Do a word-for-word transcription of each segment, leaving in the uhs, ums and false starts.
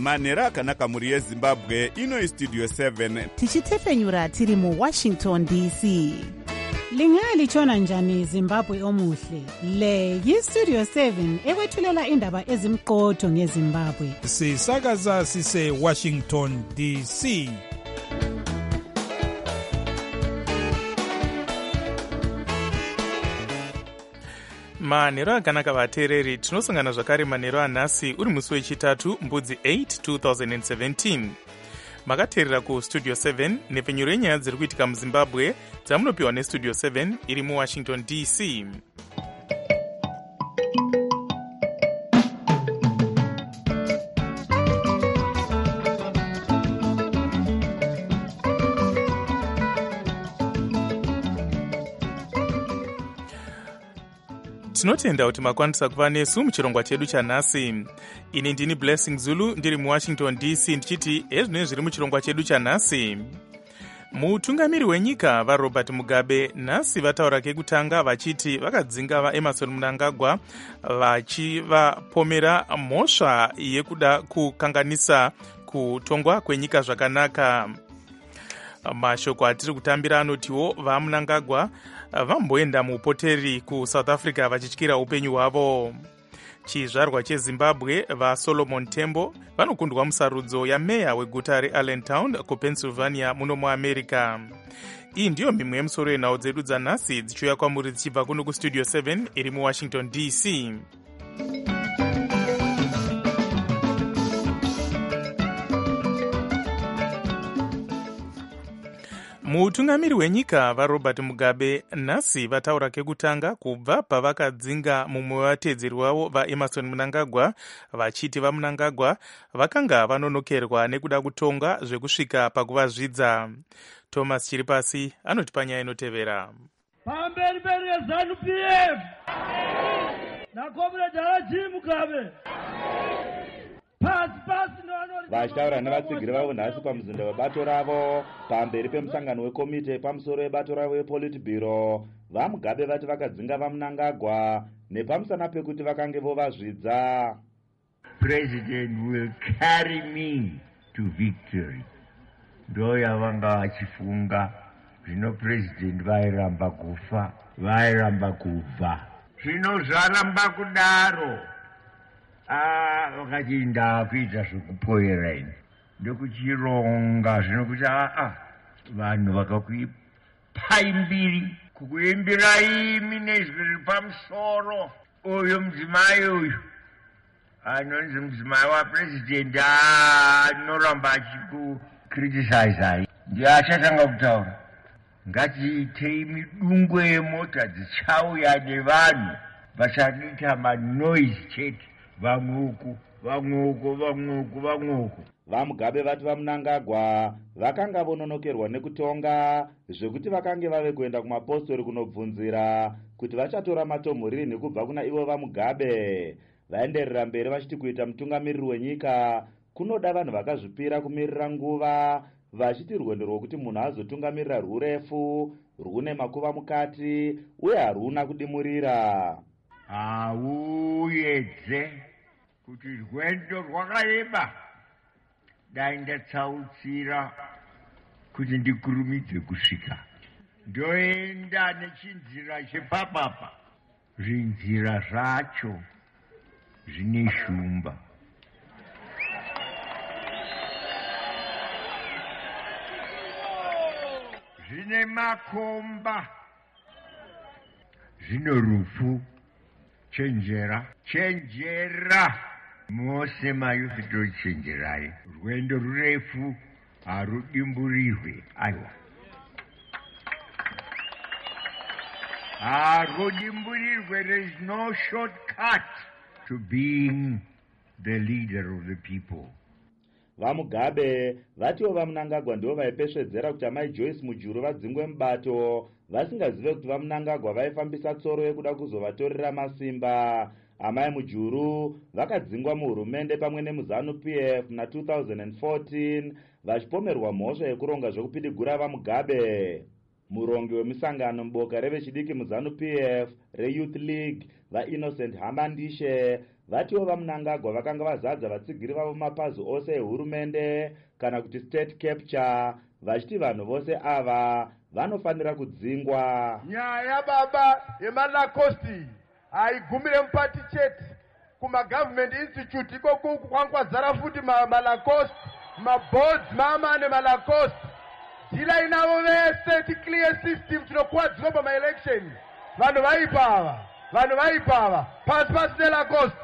manhero akanaka mhuri yezimbabwe. Ino istudio seven tichitefenyura tiri muwashington D C. Lingalitshona njani Zimbabwe omuhle? Le yistudio seven ekwethulela indaba ezimqotho ngeZimbabwe. Sisakaza sise Washington D C. manhero akanaka vateereri, tinosangana zvakare manhero anhasi uri musi wechitatu mbudzi eight two thousand seventeen. makateerera kustudio seven nepfenyuro yenyaya dziri kuitika muzimbabwe dzamunopiwa nestudio seven iri muwashington D C. tinotenda kuti makwanisa kuva nesu muchirongwa chedu chanhasi. Ini ndini Blessing Zulu ndiri muwashington D C ndichiti ezvinenge zviri muchirongwa chedu chanhasi. Mutungamiri wenyika vaRobert Mugabe nhasi vataura kekutanga vachiti vakadzinga vaEmmerson Mnangagwa vachivapomera mhosva yekuda kukanganisa kutongwa kwenyika zvakanaka. Mashoko atiri kutambira anotiwo vaMnangagwa vamboenda muupoteri kuSouth Africa vachityira upenyu hwavo. Chizvarwa cheZimbabwe vaSolomon Tembo vanokundwa musarudzo yameya weguta reAllentown kuPennsylvania muno muAmerica. Iyi ndiyo mimwe yemusoro yenhau dzedu dzanhasi dzichiuya kwamuri dzichibva kuno kustudio seven iri muwashington D C. Mutungamiri wenyika vaRobert Mugabe nhasi vataura kekutanga kubva pavakadzinga mumwe wavatedzeri wavo vaEmmerson Mnangagwa vachiti vaMnangagwa vakanga vanonokerwa nekuda kutonga zvekusvika pakuvazvidza. Thomas Chiripasi anoti panyaya inotevera. Pamberi peri yeZANU-P F nakomrade Haji Mugabe vachitaura nevatsigiri vavo nhasi pamuzinda webato ravo pamberi pemusangano wekomite pamusoro webato ravo wePolitburo. vaMugabe vati vakadzinga vaMnangagwa nepamusana pekuti vakange vovazvidza. President will carry me to victory. ndo yavanga vachifunga. zvino president vairamba kufa, vairamba kubva, zvino zvaramba kudaro. Ah, wakati ndakuita zvekupoera ini ndokuchironga zvinokuti aa vanhu vakakupai mbiri kukuimbira imi nezwi riri pamusoro. Uyu mudzimai uyu anonzi mudzimai wapresident anoramba achikukritisizai ndiye achatanga kutaura. ngatiitei midungwe yemota dzichauya nevanhu vachadiita manoise chete. vamwuku vamwuku vamwuku vamwuku. vaMugabe vati vaMnangagwa vakanga vononokerwa nekutonga zvekuti vakange vave kuenda kumapostori kunobvunzira kuti vachatora matomho rini kubva kuna ivo vaMugabe. vaenderera mberi vachiti kuita mutungamiriri wenyika kunoda vanhu vakazvipira kumirira nguva, vachiti rwendo rwokuti munhu azotungamirira rwurefu, rwune makuva mukati uye haruna kudimurira. hauyedze kuti rwendo rwakareba. dai ndatsautsira kuti ndikurumidze kusvika, ndoenda nechinzira chepapapa. zvinzira zvacho zvine shumba. zvine makomba, zvine rufu. chenjera chenjera mose mayufi tochenjerai. rwendo rurefu harudimburirwe. aiwa harudimburirwe. There is no shortcut to being the leader of the people. vaMugabe vatiwo vaMnangagwa ndivo vaipesvedzera kuti amai Joyce Mujuru vadzingwe mubato vasingazive kuti vaMnangagwa vaifambisa tsoro yekuda kuzovatorera masimba. amai Mujuru vakadzingwa muhurumende pamwe nemuZANU-P F muna two thousand fourteen vachipomerwa mhosva yekuronga zvekupidigura vaMugabe. murongi wemisangano muboka revechidiki muZANU-P F reYouth League vaInnocent Hamandishe vatiwo vaMnangagwa vakanga vazadza vatsigiri vavo mapazi ose ehurumende kana kuti state capture, vachiti vanhu vose ava vanofanira kudzingwa. Nyaya baba yemalacosti haigumire mupati chete kumagovernment institute iko kwangwadzara futi malacosti maboards mama nemalacosti jira inavo vese ticlear system tinokuwadzirwa pamaelection. Vanhu vaipava vanhu vaipava pasi pasi nelacosti.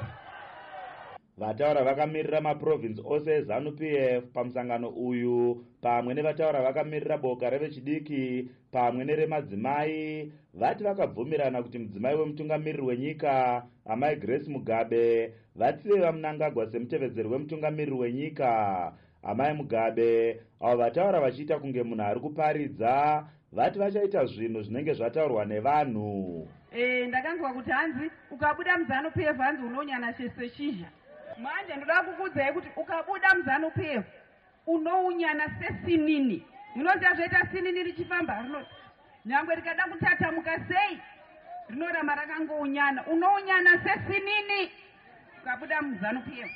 Vataura vakamirira maprovince ose eZANU P F pamusangano uyu pamwe nevataura vakamirira boka revechidiki pamwe neremadzimai vati vakabvumirana kuti mudzimai wemutungamiriri wenyika amai Grace Mugabe vatsive vaMnangagwa semutevedzeri wemutungamiriri wenyika. Amai Mugabe avo vataura vachiita kunge munhu ari kuparidza vati vachaita zvinhu zvinenge zvataurwa nevanhu. Eh, ndakanzwa kuti hanzi ukabuda muZANU P F hanzi unonyana seseshizha. Manje ndoda kukudzai kuti ukabuda muZANU P F unounyana sesinini. Munoziva zvoita sinini richifamba rino nyangwe rikada kutatamuka sei rinoramba rakangounyana. Unounyana sesinini ukabuda muZANU P F.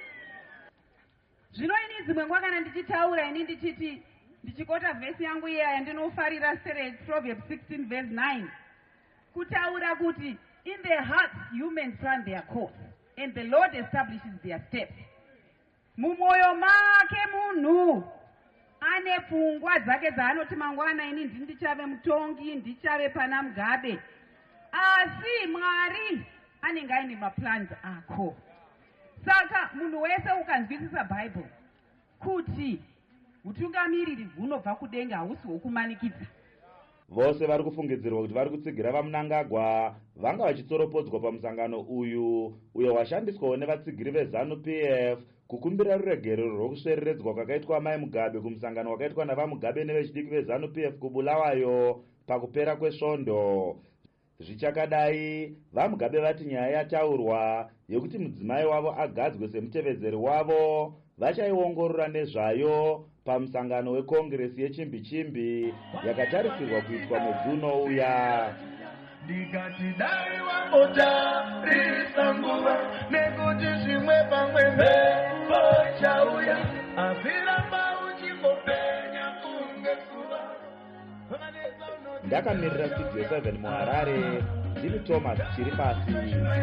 Zvino ini dzimwe nguva kana ndichitaura ini ndichiti ndichikota vhesi yangu iya yandinofarira straight Proverbs sixteen verse nine kutaura kuti in their hearts humans plan their course and the Lord establishes their steps. Mumoyo make munhu ane pfungwa dzake dzaanoti mangwana ini ndichave mutongi ndichave pana Mugabe, asi Mwari anenge aine maplans ako. Saka munhu wese ukanzwisisa Bible kuti utungamiriri hunobva kudenga hausi hwokumanikidza. Vose vari kufungidzirwa kuti vari kutsigira vaMnangagwa vanga vachitsoropodzwa pamusangano uyu uyo washandiswawo nevatsigiri veZANU P F kukumbira ruregero rwokusvereredzwa kwakaitwa amai Mugabe kumusangano wakaitwa navaMugabe nevechidiki veZANU P F kuBulawayo pakupera kwesvondo. Zvichakadai vaMugabe vati nyaya yataurwa yekuti mudzimai wavo agadzwe semutevedzeri wavo vachaiongorora nezvayo pamusangano wekongresi yechimbi chimbi yakatarisirwa kuitwa mwedzi unouya. Ndikati dai wambotarisa nguva nekuti zvimwe pamwe mhepo chauya azviramba uchingopenya kunge zuva. Ndakamirira Studio seven muHarare, ndini Thomas Chiripasi.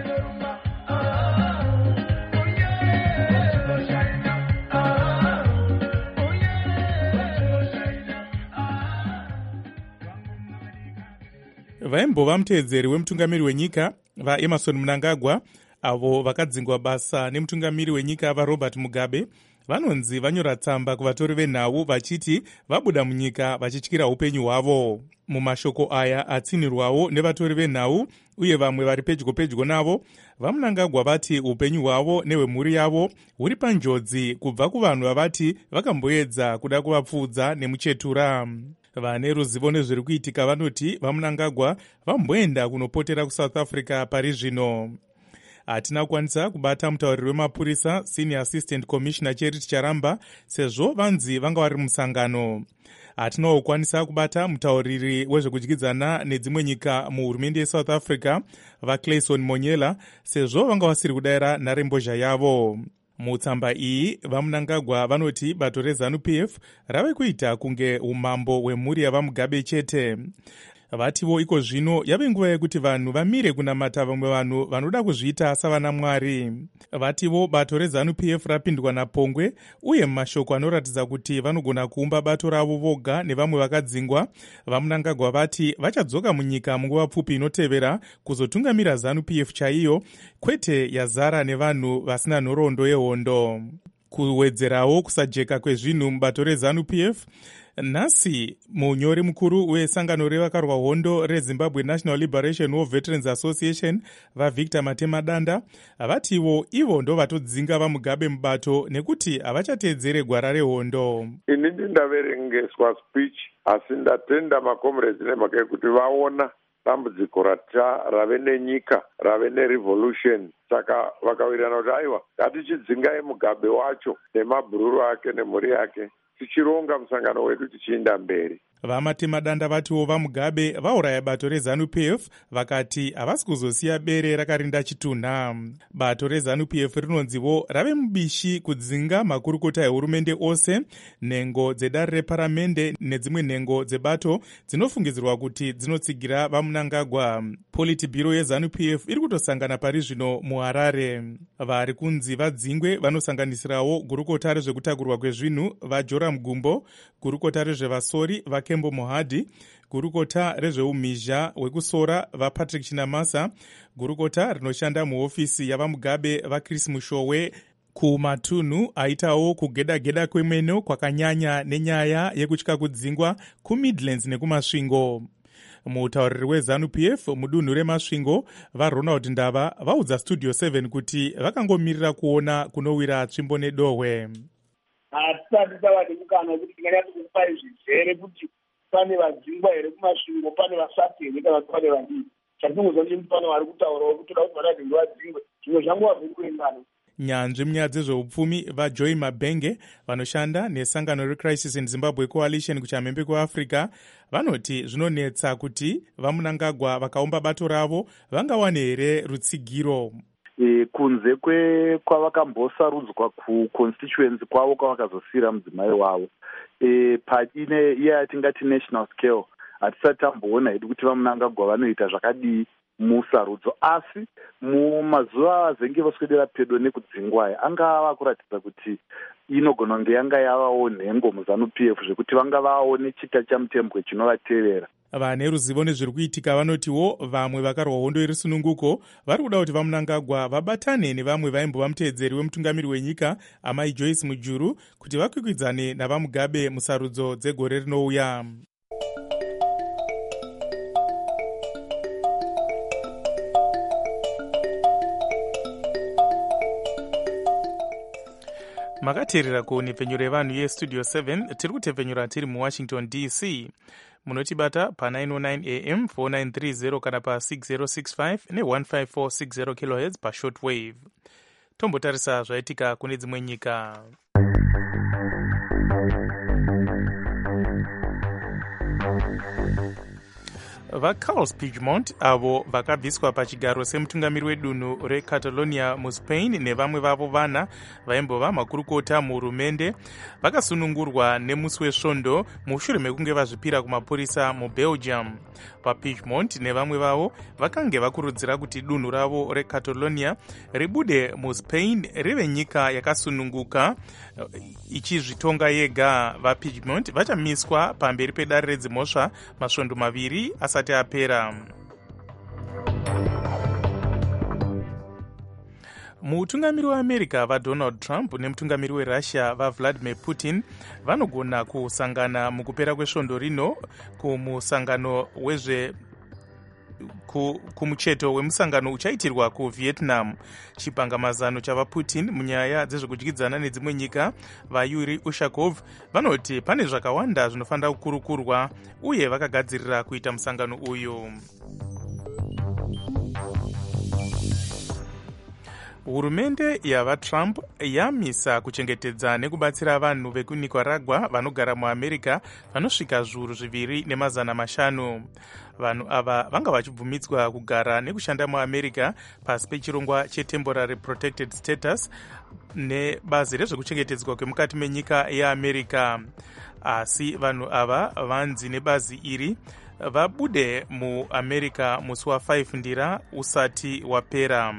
Vaimbova mutevedzeri wemutungamiri wenyika vaEmerson Mnangagwa avo vakadzingwa basa nemutungamiri wenyika vaRobert Mugabe vanonzi vanyora tsamba kuvatori venhau vachiti vabuda munyika vachityira upenyu hwavo. Mumashoko aya atsinirwawo nevatori venhau uye vamwe vari pedyo pedyo navo, vaMnangagwa vati upenyu hwavo nehwemhuri yavo huri panjodzi kubva kuvanhu vavati vakamboedza kuda kuvapfuudza nemuchetura. Vane ruzivo nezviri kuitika vanoti vaMnangagwa vamboenda kunopotera kuSouth Africa pari zvino. Hatina kukwanisa kubata mutauriri wemapurisa Senior Assistant Commissioner Charity Charamba sezvo vanzi vanga vari musangano. Hatina kukwanisa kubata mutauriri wezvekudyidzana nedzimwe nyika muhurumende yeSouth Africa vaClayson Monyela sezvo vanga vasiri kudaira nharembozha yavo. Mutsamba iyi vaMnangagwa vanoti bato reZANU P F rave kuita kunge umambo hwemhuri yavaMugabe chete. Vativo iko zvino yave nguva yekuti vanhu vamire kunamata vamwe vanhu vanoda kuzviita savana Mwari. Vativo bato reZANU P F rapindwa napongwe uye mashoko anoratidza kuti vanogona kuumba bato ravo voga nevamwe vakadzingwa. vaMnangagwa vati vachadzoka munyika munguva pfupi inotevera kuzotungamira ZANU P F chaiyo, kwete yazara nevanhu vasina nhoroondo yehondo. Kuwedzerawo kusajeka kwezvinhu mubato reZANU P F, nhasi munyori mukuru wesangano revakarwa hondo reZimbabwe National Liberation War Veterans Association vaVictor Matemadanda vativo ivo ndo vatodzinga vaMugabe mubato nekuti havachateedzere gwara rehondo. Ini ndindaverengeswa speech asi ndatenda makomrades nemhaka yekuti vaona dambudziko rata rave nenyika rave nerevolution, saka vakawirirana kuti aiwa ngatichidzingai Mugabe wacho nemabhururu ake nemhuri yake tichironga musangano wedu tichienda mberi. Vamatemadanda vatiwo vaMugabe vauraya bato reZANU-P F vakati havasi kuzosiya bere rakarinda chitunha. Bato reZANU-P F rinonzivo rave mubishi kudzinga makurukota ehurumende ose, nhengo dzedare reparamende nedzimwe nhengo dzebato dzinofungidzirwa kuti dzinotsigira vaMnangagwa. Politburo yeZANU-P F iri kutosangana pari zvino muHarare. Vari kunzi vadzingwe vanosanganisirawo gurukota rezvekutakurwa kwezvinhu vaJoram Gumbo, gurukota rezvevasori vaKembo Mohadi, gurukota rezveumhizha hwekusora vaPatrick Chinamasa, gurukota rinoshanda muhofisi yavaMugabe vaChris Mushowe. Kumatunhu aitawo kugedageda kwemeno kwakanyanya nenyaya yekutya kudzingwa kuMidlands nekumasvingo. Mutauriri weZANU-P F mudunhu remasvingo vaRonald Ndava vaudza Studio seven kuti vakangomirira kuona kunowira tsvimbo nedohwe. Hatisati tava nemukana wekuti tinganyatsa kupai zvizere kuti pane vadzingwa here kumasvingo, pane vasati here kana kuti pane vadii. Chatingozwa kuti pane vari kutaurawo kuti toda kuti vanadzingwe vadzingwe, zvimwe zvangova zviri kuengana. Nyanzvi munyaya dzezveupfumi vaJoy Mabenge vanoshanda nesangano reCrisis in Zimbabwe Coalition kuchamhembe kweAfrica vanoti zvinonetsa kuti vaMnangagwa vakaumba bato ravo vangawane here rutsigiro. E, kunze kwe kwavakambosarudzwa kuconstituency kwavo kwavakazosira mudzimai wavo, e, pachine iye yatingati national scale hatisati tamboona hedu kuti vaMnangagwa vanoita zvakadii musarudzo, asi mumazuva azenge voswedera pedo nekudzingwa angava kuratidza kuti inogona kunge yanga yavawo nhengo muZANU-P F zvekuti vanga vawo nechita chamutembwe chinovatevera. Vane ruzivo nezviri kuitika vanotiwo vamwe vakarwa hondo iri sununguko vari kuda kuti vaMnangagwa vabatane nevamwe vaimbova muteedzeri wemutungamiri wenyika amai Joyce Mujuru kuti vakwikwidzane navaMugabe musarudzo dzegore rinouya. Makateerera kunhepfenyuro yevanhu yeStudio seven tiri kutepfenyura tiri muWashington D C. Munotibata pa nine oh nine A M four nine three zero kana pa six oh six five ne one five four six zero kilohertz pa shortwave. Tombotarisa zvaitika kune dzimwe nyika. VaCarles Puigdemont avo vakabviswa pachigaro semutungamiri wedunhu reCatalonia muSpain nevamwe vavo vana vaimbova makurukota muhurumende vakasunungurwa nemusi wesvondo mushure mekunge vazvipira kumapurisa muBelgium. VaPuigdemont nevamwe vavo vakange vakurudzira kuti dunhu ravo reCatalonia ribude muSpain rive nyika yakasununguka ichizvitonga yega. VaPuigdemont vachamiswa pamberi pedare redzimhosva masvondo maviri asati apera. Mutungamiri weAmerica vaDonald Trump nemutungamiri weRussia vaVladimir Putin vanogona kusangana mukupera kwesvondo rino kumusangano wezve kumucheto wemusangano uchaitirwa kuVietnam. Chipangamazano chavaPutin munyaya dzezvekudyidzana nedzimwe nyika vaYuri Ushakov vanoti pane zvakawanda zvinofanira kukurukurwa uye vakagadzirira kuita musangano uyu. Hurumende yavaTrump yamisa kuchengetedza nekubatsira vanhu vekuNicaragua vanogara muAmerica vanosvika zviuru zviviri nemazana mashanu. Vanhu ava vanga vachibvumidzwa kugara nekushanda muAmerica pasi pechirongwa chetemporary protected status nebazi rezvekuchengetedzwa kwemukati menyika yeAmerica. Asi vanhu ava vanzi nebazi iri vabude muAmerica musi wa5 ndira usati wapera.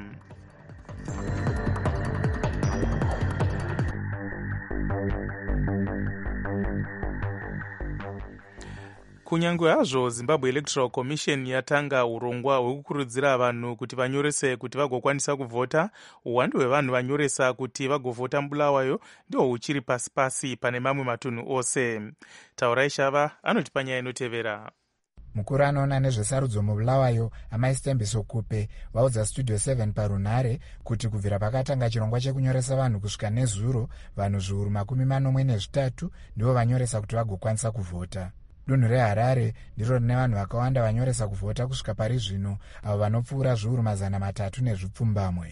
Kunyange hazvo Zimbabwe Electoral Commission yatanga urongwa hwekukurudzira vanhu kuti vanyorese kuti vagokwanisa kuvhota, uwandu hwevanhu vanyoresa kuti vagovhota Bulawayo ndiwo huchiri pasi pasi pane mamwe matunhu ose. Taurai Shava anoti panyaya inotevera. Mukuru anoona nezvesarudzo muBulawayo amai Stembiso Kupe vaudza Studio seven parunhare kuti kubvira pakatanga chirongwa chekunyoresa vanhu kusvika nezuro vanhu zviuru makumi manomwe nezvitatu ndivo vanyoresa kuti vagokwanisa kuvhota. Dunhu reHarare ndiro rine vanhu vakawanda vanyoresa kuvhota kusvika pari zvino avo vanopfuura zviuru mazana matatu nezvipfumbamwe.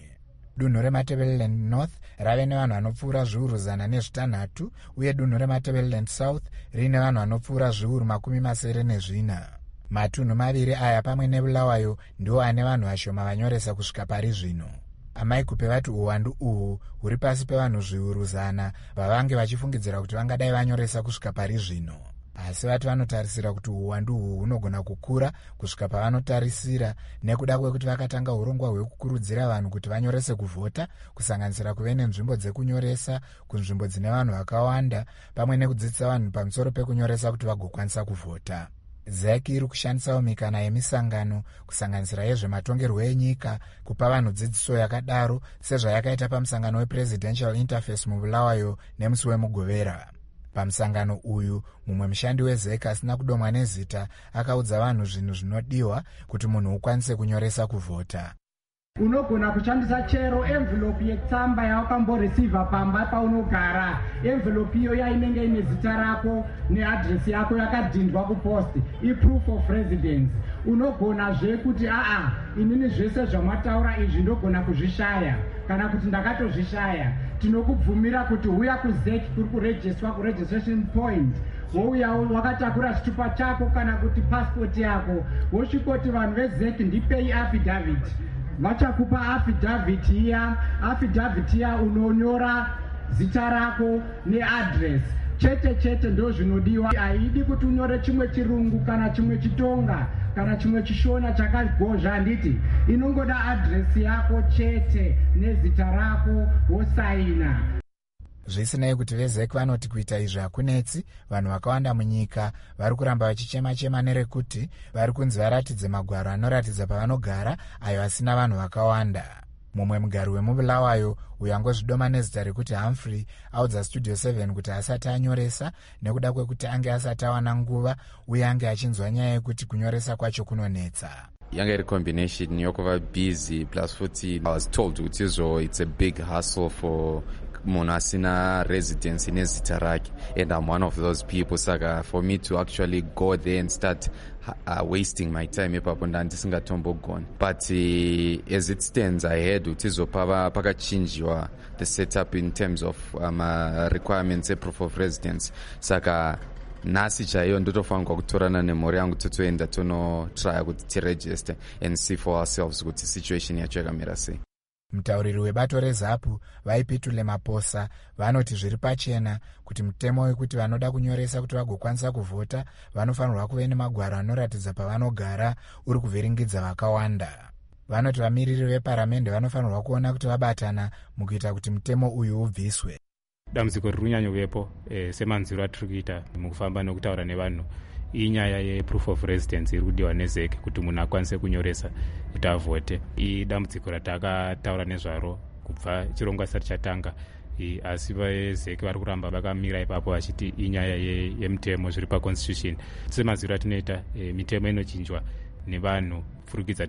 dunhu rematebeleland north rave nevanhu vanopfuura zviuru zana nezvitanhatu uye dunhu rematebeleland south riine vanhu vanopfuura zviuru makumi masere nezvina. Matunhu maviri aya pamwe nebulawayo ndiwo ane vanhu vashoma vanyoresa kusvika pari zvino. Amai kupe vati uwandu uhu huri pasi pevanhu zviuru zana vavange vachifungidzira kuti vangadai vanyoresa kusvika pari zvino. Asi vati vanotarisira kuti uwandu uhu hunogona kukura kusvika pavanotarisira nekuda kwekuti vakatanga urongwa hwekukurudzira vanhu kuti vanyorese kuvhota, kusanganisira kuve nenzvimbo dzekunyoresa kunzvimbo dzine vanhu vakawanda pamwe nekudzidzisa vanhu pamusoro pekunyoresa kuti vagokwanisa kuvhota. Z E C iri kushandisawo mikana yemisangano kusanganisira yezvematongerwo enyika kupa vanhu dzidziso yakadaro sezvayakaita pamusangano wePresidential Interface mubulawayo nemusi wemugovera. Pamusangano uyu mumwe mushandi weZ E C asina kudomwa nezita akaudza vanhu zvinhu zvinodiwa kuti munhu ukwanise kunyoresa kuvhota. Unogona kushandisa chero envelope yetsamba yawakamboreceiva pamba paunogara. Envelope iyo yainenge ine zita rako neadresi yako yakadhindwa kupost, i-proof of residence. Unogona zve kuti aa inini zvese zvamataura izvi ndogona kuzvishaya kana kuti ndakatozvishaya. Tinokubvumira kuti huya kuZ E C kuri kurejiswa kuregistration point. Wouya wakatakura chitupa chako kana kuti passport yako. Wosvikoti vanhu veZ E C ndipei affidavit. Vachakupa affidavit iya, affidavit iya unonyora zita rako neaddress. Chete chete ndo zvinodiwa. Haidi kuti unyore chimwe chirungu kana chimwe chitonga kana chimwe chishona chakagozha handiti. Inongoda address yako chete nezita rako wosaina. Zvisinei kuti veZ E C vanoti kuita izvi hakunetsi, vanhu vakawanda munyika vari kuramba vachichema-chema nerekuti vari kunzi varatidze magwaro anoratidza pavanogara ayo asina vanhu vakawanda. Mumwe mugari wemubulawayo uyo angozvidoma nezita rekuti Humphrey audza Studio seven kuti asati anyoresa nekuda kwekuti ange asati awana nguva uye ange achinzwa nyaya yekuti kunyoresa kwacho kunonetsa. Yanga iri combination yokuva busy plus futhi I was told kuti izvo it's a big hustle for munhu asina residence nezita rake, and I'm one of those people. Saka for me to actually go there and start uh, wasting my time ipapo ndandisingatombogona, but uh, as it stands I heard kuti izopava pakachinjiwa the setup in terms of um, uh, requirements proof of residence. Saka nhasi chaiyo ndotofanirwa kutorana nemhuri yangu totoenda tonotrya kuti tiregister and see for ourselves kuti situation yacho yakamira sei. Mutauriri webato reZAPU vaipitule Maposa vanoti zviri pachena kuti mutemo wekuti vanoda kunyoresa kuti vagokwanisa kuvhota vanofanirwa kuve nemagwaro anoratidza pavanogara uri kuvhiringidza vakawanda. Vanoti vamiriri veparamende vanofanirwa kuona kuti vabatana mukuita kuti mutemo uyu ubviswe. Dambudziko riri kunyanya kuvepo e, semanziro atiri kuita mukufamba nokutaura nevanhu inyaya yeproof of residence iri kudiwa neZ E C kuti munhu akwanise kunyoresa kuti avhote. Idambudziko ratakataura nezvaro kubva chirongwa chisati chatanga, asi veZ E C vari kuramba vakamira ipapo vachiti inyaya yemutemo zviri paconstitution. Semaziro atinoita e, mitemo inochinjwa nevanhu furikidza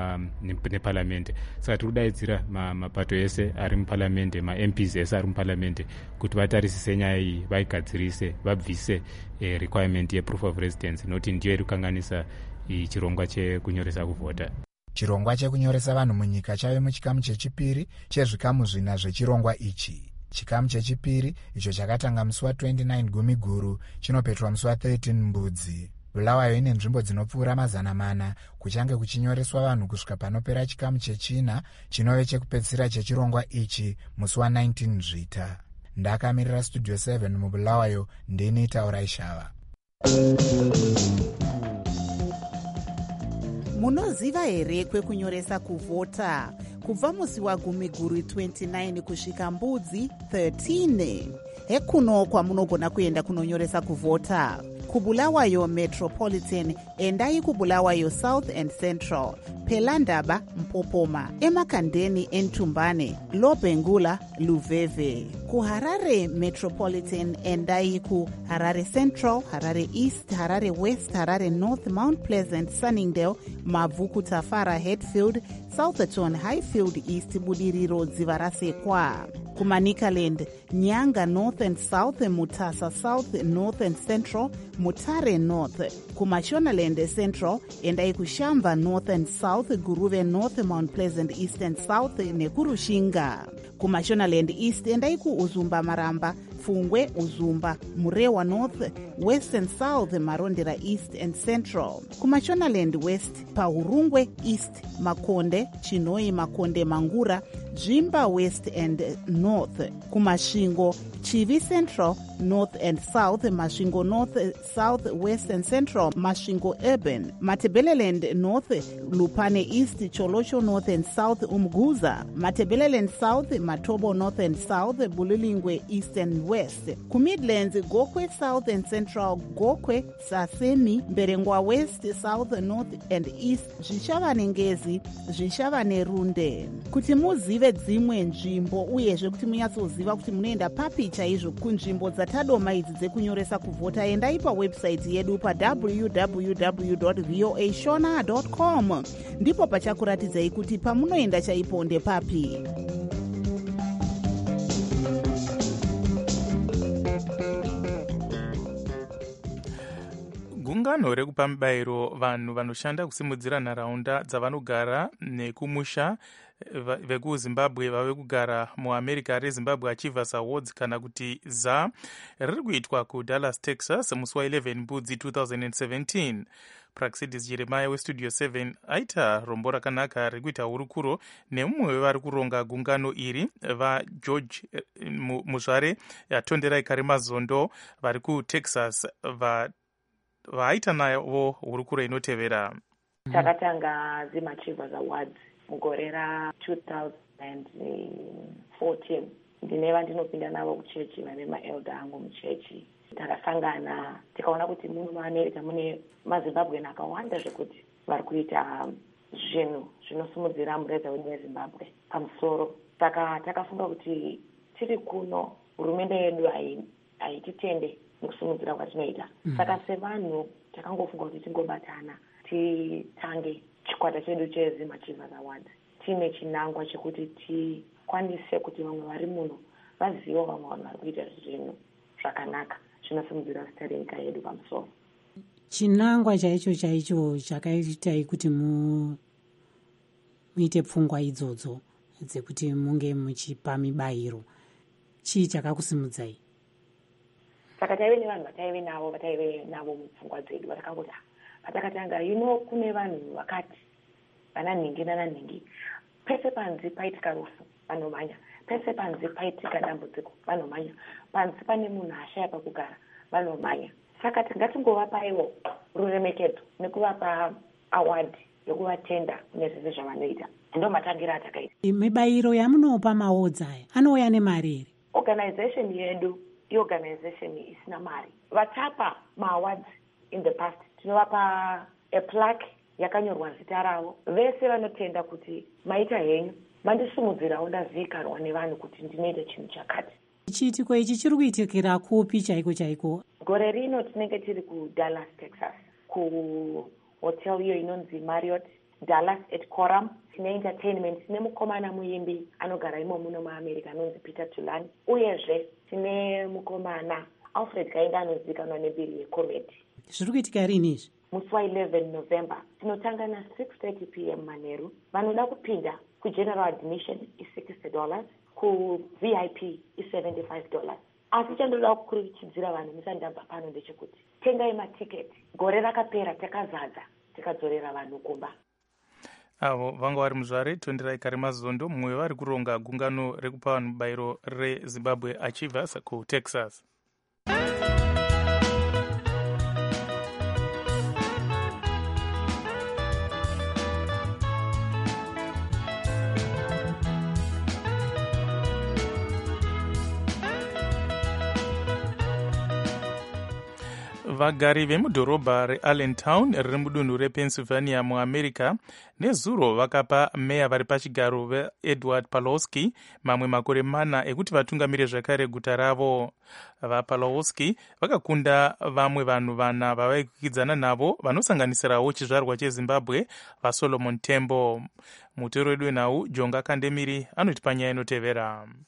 nepalamende. Saka tiri kudaidzira mapato ese ari mupalamende, maM Ps ese ari mupalamende kuti vatarisise nyaya iyi, vaigadzirise, vabvise eh, requirement yeproof of residence noti ndiyo iri kukanganisa chirongwa chekunyoresa kuvhota. Chirongwa chekunyoresa vanhu munyika chave muchikamu chechipiri chezvikamu zvina zvechirongwa ichi. Chikamu chechipiri icho chakatanga musi wa29 Gumiguru chinopetwa musi wa13 Mbudzi. Bulawayo ine nzvimbo dzinopfuura mazana mana kuchange kuchinyoreswa vanhu kusvika panopera chikamu chechina chinove chekupedzisira chechirongwa ichi musi wa19 Nzvita. Ndakamirira Studio seven mubulawayo ndini Taura Ishava. Munoziva here kwekunyoresa kuvhota? Kubva musi waGumiguru twenty-nine kusvika Mbudzi thirteen. Hekuno kwamunogona kuenda kunonyoresa kuvhota. Kubulawayo Metropolitan endai kubulawayo South and Central, Pelandaba Mpopoma, Emakandeni Entumbane, Lobengula Luveve. KuHarare Metropolitan endai ku Harare Central, Harare East, Harare West, Harare North, Mount Pleasant, Sunningdale, Mavuku Tafara, Hatfield, Southerton, Highfield East, Budiriro Dzivarasekwa. kumanikaland nyanga north and south, mutasa south, north and central, mutare north. Kumashonaland central endai kushamba north and south, guruve north, mount pleasant east and south nekurushinga. Kumashonaland east endai kuuzumba maramba, Fungwe, Uzumba, Murewa North, West and South, Marondera East and Central. Kumashonaland West, Paurungwe East, Makonde, Chinoi, Makonde, Mangura, Jimba West and North. Kumashingo, Chivi Central, North and South, Mashingo North, South, West and Central, Mashingo Urban. Matebeleland North, Lupane East, Cholosho North and South, Umguza. Matebeleland South, Matobo North and South, Bulilingwe East and West. Kumidlands, Gokwe South and Central, Gokwe, Sasemi, Berengwa West, South, North and East, Zvishavane Ngezi, Zvishavane Runde. Kuti muzive dzimwe nzvimbo uyezve kuti munyatsoziva kuti munoenda papi chaizvo kunzvimbo dzatadoma idzi dzekunyoresa kuvhota, endai pawebhusaiti yedu pa w w w dot voa shona dot com. Ndipo pachakuratidzai kuti pamunoenda chaipo ndepapi. Gungano rekupa mubayiro vanhu vanoshanda kusimudzira nharaunda dzavanogara nekumusha vekuzimbabwe vave kugara muamerica rezimbabwe achievers awards kana kuti za riri kuitwa kudallas, Texas musi wa11 mbudzi two thousand seventeen. Praxidis Jeremiah westudio seven aita rombo rakanaka rekuita hurukuro nemumwe wevari kuronga gungano iri vageorge muzvare yatonderai karimazondo vari kutexas va vaita navo hurukuro inotevera. Takatanga zima Achievers Awards mugore ra two thousand fourteen. Ndineva ndinopinda navo kuchechi vane maelder angu muchechi. Takasangana tikaona kuti muno muAmerica mune maZimbabwean akawanda zvekuti vari kuita zvinhu zvinosimudzira mureza wedu weZimbabwe pamusoro. Saka takafunga kuti tiri kuno hurumende yedu haititende mukusimudzira kwatinoita. Mm. Saka sevanhu takangofunga kuti tingobatana titange chikwata chedu chezima Achievers Awards tiine chinangwa chekuti tikwanise kuti vamwe vari muno vaziva vamwe vanhu vari kuita zvinhu zvakanaka zvinosimudzira zita renyika yedu pamusoro. Chinangwa chaicho chaicho chakaitai kuti mu muite pfungwa idzodzo dzekuti munge muchipa mibayiro, chii chakakusimudzai? Saka taive nevanhu vataive navo vataive navo mupfungwa dzedu vatakangoti patakatanga you know kune vanhu vakati vana nhingi nana nhingi pese panzi paitika rufu vanomanya, pese panzi paitika dambudziko vanomanya, panzi pane munhu ashaya pakugara vanomanya. Saka ngatingovapaiwo ruremekedzo nekuvapa award yokuvatenda kune zvese zvavanoita. Ndo matangira atakaita. Mibayiro yamunopa maodzi aya anouya nemari ere? Organization yedu organization isina mari. Vatapa maawards in the past tinovapa a plaque yakanyorwa zita ravo. Vese vanotenda kuti maita henyu mandisimudzirawo ndazivikanwa nevanhu kuti ndinoita chinhu chakati. Chiitiko ichi chiri kuitikira kupi chaiko chaiko? Gore rino tinenge tiri kuDallas, Texas, kuhotel iyo inonzi Marriott Dallas at Coram. Tine entertainment, tine mukomana muimbi anogara imo muno muAmerica anonzi Peter Tulani. Uyezve tine mukomana Alfred Kainga anozivikanwa nebhiri yeComedy. Zviri kuitika rini izvi? Musi wa11 November tinotanga na six thirty p m manheru. Vanoda kupinda kugeneral admission is sixty dollars, ku V I P is seventy-five dollars. Asi chandoda kukuruchidzira vanhu musandabva pano ndechekuti tengai matiketi. Gore rakapera takazadza tikadzorera vanhu kumba. Avo vanga vari muzvare tonderai karimazondo mumwe vari kuronga gungano rekupa vanhu mubayiro reZimbabwe Achievers kuTexas. Vagari vemudhorobha reAllentown riri mudunhu rePennsylvania muAmerica nezuro vakapa meya vari pachigaro veEdward Pawlowski mamwe makore mana ekuti vatungamire zvakare guta ravo. VaPawlowski vakakunda vamwe vanhu vana vavaikwidzana navo vanosanganisirawo chizvarwa cheZimbabwe vaSolomon Tembo. Mutoro wedu wenhau Jonga Kandemiri anoti panyaya inotevera.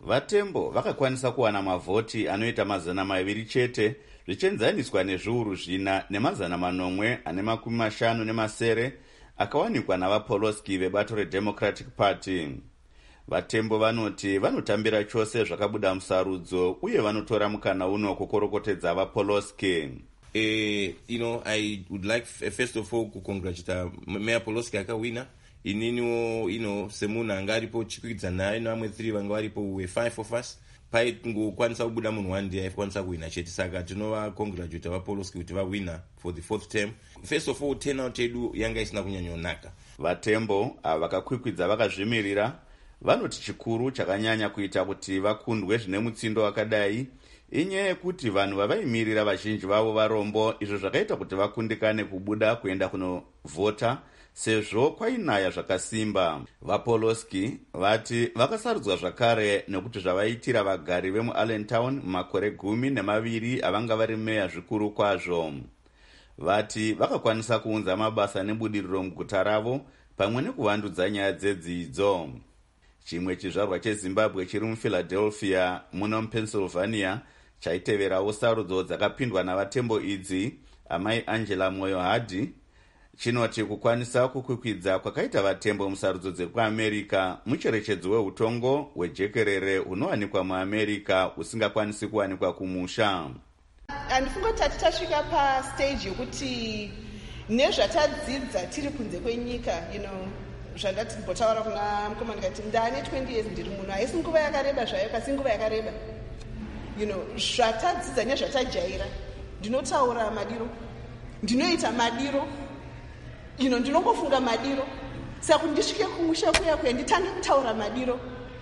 Vatembo vakakwanisa kuwana mavhoti anoita mazana maviri chete zvichienzaniswa nezviuru zvina nemazana manomwe ane makumi mashanu nemasere akawanikwa navapoloski vebato reDemocratic Party. Vatembo vanoti vanotambira chose zvakabuda musarudzo uye vanotora mukana uno kukorokotedza vapoloski. Uh, you know, I would like first of all to congratulate Mayor Poloski akawina. Inini, you know, semuna angaripo chikwidza naye namwe three vanga varipo we five of us. Pai ngokwanisa kubuda munhu one day aikwanisa kuwina chete saka tinova congratulate vaPoloski kuti vawina for the fourth term. First of all turnout yedu yanga isina kunyanyonaka. Vatembo vakakwikwidza vakazvimirira vanoti chikuru chakanyanya kuita kuti vakundwe zvine mutsindo wakadai inyaya yekuti vanhu vavaimirira vazhinji vavo varombo, izvo zvakaita kuti vakundikane kubuda kuenda kunovhota sezvo kwainaya zvakasimba. VaPoloski vati vakasarudzwa zvakare nekuti zvavaitira vagari vemuAllentown makore gumi nemaviri avanga vari meya zvikuru kwazvo. Vati vakakwanisa kuunza mabasa nebudiriro muguta ravo pamwe nekuvandudza nyaya dzedzidzo. Chimwe chizvarwa cheZimbabwe chiri muPhiladelphia muno muPennsylvania chaiteverawo sarudzo dzakapindwa navatembo idzi, amai Angela Moyo Hadi, chinoti kukwanisa kukwikwidza kwakaita vatembo musarudzo dzekuAmerica mucherechedzo weutongo hwejekerere hunowanikwa muAmerica husingakwanisi kuwanikwa kumusha. Handifunga kuti tati tasvika pastage yokuti nezvatadzidza tiri kunze kwenyika, you know, zvandati mbotaura kuna mukomana ndikati ndane twenty years ndiri muno, haisi nguva yakareba zvayo, kasi nguva yakareba, you know, zvatadzidza nezvatajaira. Ndinotaura madiro, ndinoita madiro, you know, ndinongofunga madiro, saka kuti ndisvike kumusha kuya kuya nditange kutaura madiro.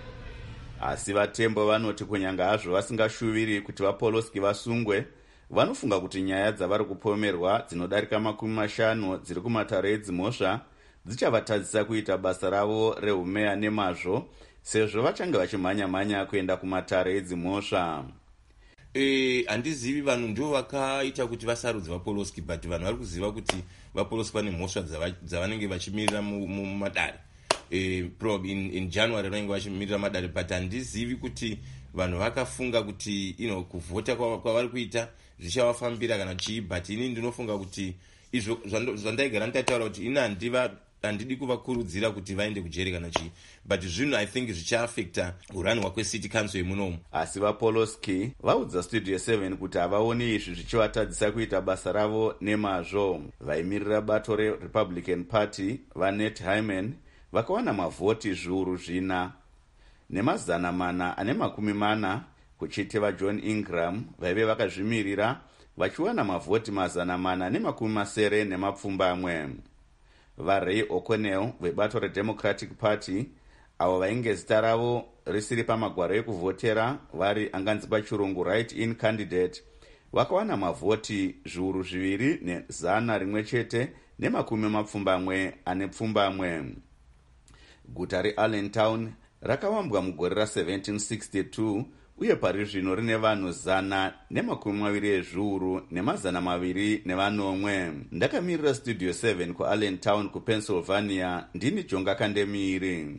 Asi vatembo vanoti kunyanga hazvo vasingashuviri kuti vaPoloski vasungwe, vanofunga kuti nyaya dzavari kupomerwa dzinodarika makumi mashanu dziri kumatare edzimhosva dzichavatadzisa kuita basa ravo rehumeya nemazvo, sezvo vachange vachimhanya-mhanya kuenda kumatare edzimhosva. Eh, handizivi vanhu ndio vakaita kuti vasarudze vaPoloski, but vanhu vari kuziva kuti vaPoloski vane mhosva dzavanenge vachimirira mumadare. Eh, probably in, in January vanenge vachimirira madare, but handizivi kuti vanhu vakafunga kuti, you know, kuvhota kwavari kuita zvichavafambira kana chii, but ini ndinofunga kuti izvo zvandaigara ndataura kuti ini handiva handidi kuvakurudzira kuti vaende kujeri kana chii, but zvinhu I think zvichaafecta kuranwa kwecity council yemunomu. Asi vaPoloski vaudza Studio seven kuti havaoni izvi zvichivatadzisa kuita basa ravo nemazvo. Vaimirira bato reRepublican Party vaNet Hyman vakawana mavhoti zviuru zvina nemazana mana ane makumi mana, kuchiti vaJohn Ingram vaive vakazvimirira vachiwana mavhoti mazana mana nemakumi masere nemapfumbamwe. VaRay O'Connell vebato reDemocratic Party avo vainge zita ravo risiri pamagwaro ekuvhotera vari anganzi pachirungu right-in candidate vakawana mavhoti zviuru zviviri nezana rimwe chete nemakumi mapfumbamwe ane pfumbamwe. Guta reAllentown rakawambwa mugore raseventeen sixty-two uye pari zvino rine vanhu zana nemakumi maviri ezviuru nemazana maviri nevanomwe. Ndakamirira Studio seven kuAllentown kuPennsylvania, ndini Jonga Kandemiri.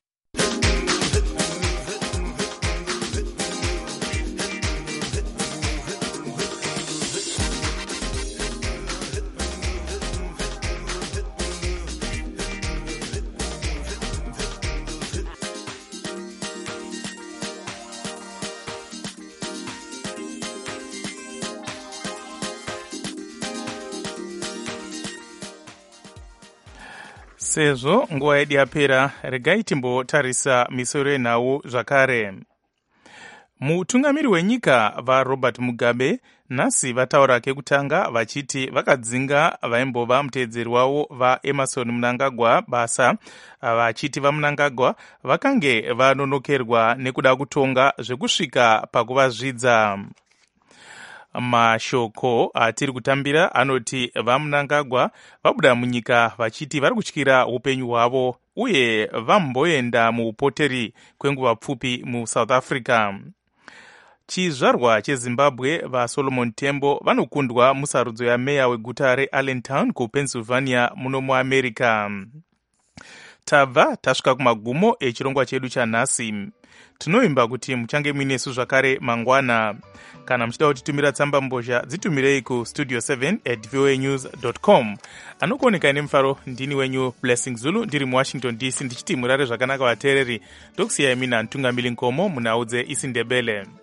Sezvo nguva yedu yapera, regai timbotarisa misoro yenhau zvakare. Mutungamiri wenyika vaRobert Mugabe nhasi vataura kekutanga vachiti vakadzinga vaimbova muteedzeri wavo vaEmerson Mnangagwa basa, vachiti vaMnangagwa vakange vanonokerwa nekuda kutonga zvekusvika pakuvazvidza. Mashoko atiri kutambira anoti vaMnangagwa vabuda munyika vachiti vari kutyira upenyu hwavo uye vamboenda muupoteri kwenguva pfupi muSouth Africa. Chizvarwa cheZimbabwe vaSolomon Tembo vanokundwa musarudzo yameya weguta reAllentown kuPennsylvania muno muAmerica. Tabva tasvika kumagumo echirongwa chedu chanhasi. tinoimba kuti muchange muinesu zvakare mangwana. Kana muchida kutitumira tsamba mbozha dzitumirei ku studio seven at voa news dot com. Anokuoneka nemufaro ndini wenyu Blessing Zulu ndiri muWashington D C ndichiti murare zvakanaka vateereri. Ndokusiyai mina Ntungamili Nkomo munhau dzeIsindebele.